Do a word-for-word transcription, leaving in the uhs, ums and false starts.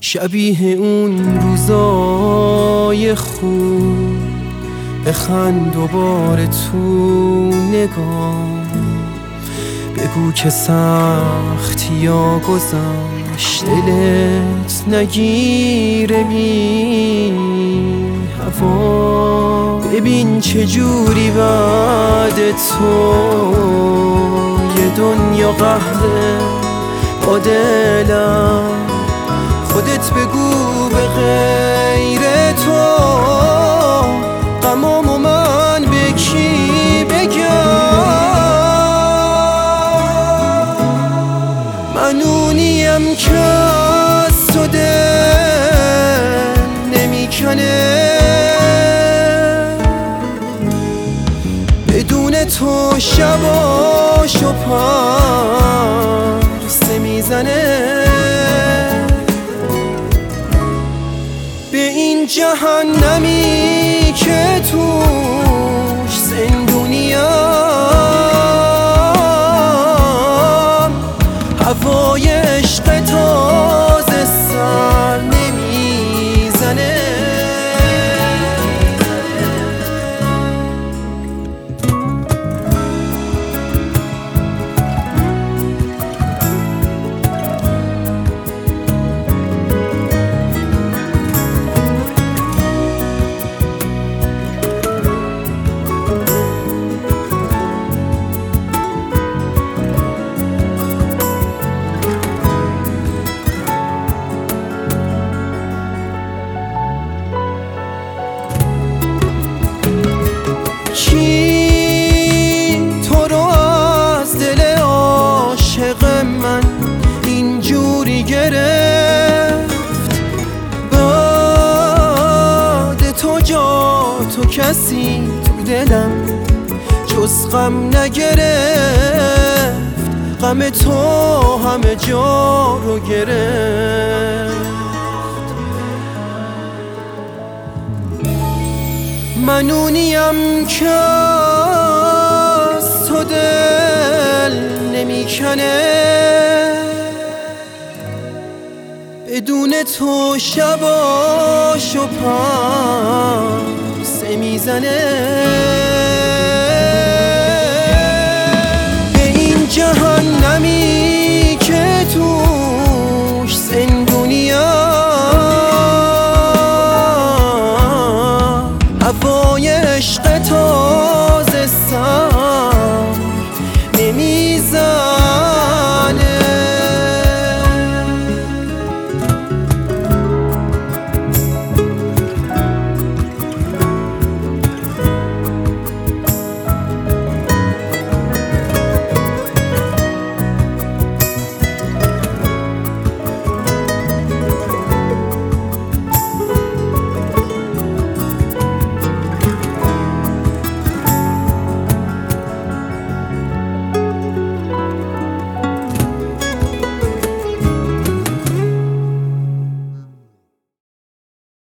شبیه اون روزای خوب، بخند دوباره تو نگاه، بگو که سختی ها گذشت، دلت نگیره بی هوا. ببین چجوری بعد تو یه دنیا قهره با دلم، خودت بگو به غیر تو غمامو من به کی بگم. من اونیم که از تو دل نمیکنه، بدون تو شباشو پرسه میزنه. به این جهنمی که توش زندونیم، هوای عشق تازه سر نمیزنه. کی تو رو از دل عاشق من اینجوری گرفت؟ بعد تو جا تو کسی تو دلم جز غم نگرفت، غم تو همه جا رو گرفت. من اونیم که از تو دل نمیکنه، بدون تو شباشو پرسه میزنه.